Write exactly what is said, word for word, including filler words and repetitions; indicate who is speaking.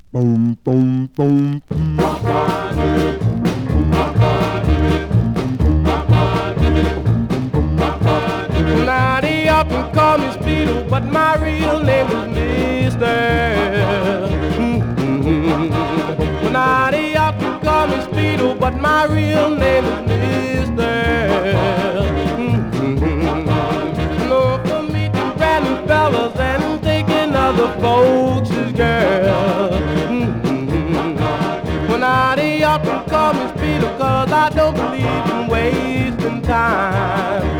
Speaker 1: Boom, boom, boom.
Speaker 2: Now they often call me Speedo, but my real name is Mister Mm-hmm. Now they often call me Speedo, but my real name is Mister Mm-hmm. No, for me to brand fellas and taking other folks' girl. Mm-hmm. Well, now they often call me Speedo, cause I don't believe in wasting time.